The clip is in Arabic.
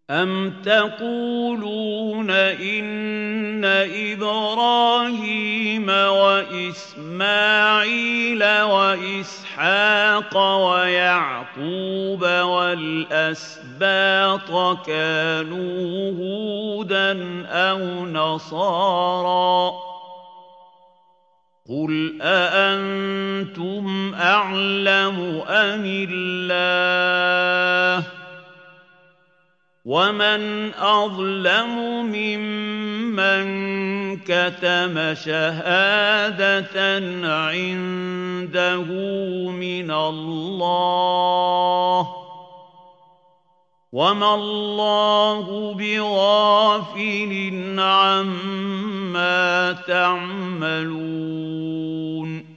أَمْ تَقُولُونَ إِنَّ إِبْرَاهِيمَ وَإِسْمَاعِيلَ وَإِسْحَاقَ وَيَعْقُوبَ وَالْأَسْبَاطَ كَانُوا هُودًا أَوْ نَصَارَىٰ ۗ قُلْ أَأَنتُمْ أَعْلَمُ أَمِ اللَّهُ ۗ وَمَنْ أَظْلَمُ مِمَّن كَتَمَ شَهَادَةً عِندَهُ مِنَ اللَّهِ ۗ وَمَا اللَّهُ بِغَافِلٍ عَمَّا تَعْمَلُونَ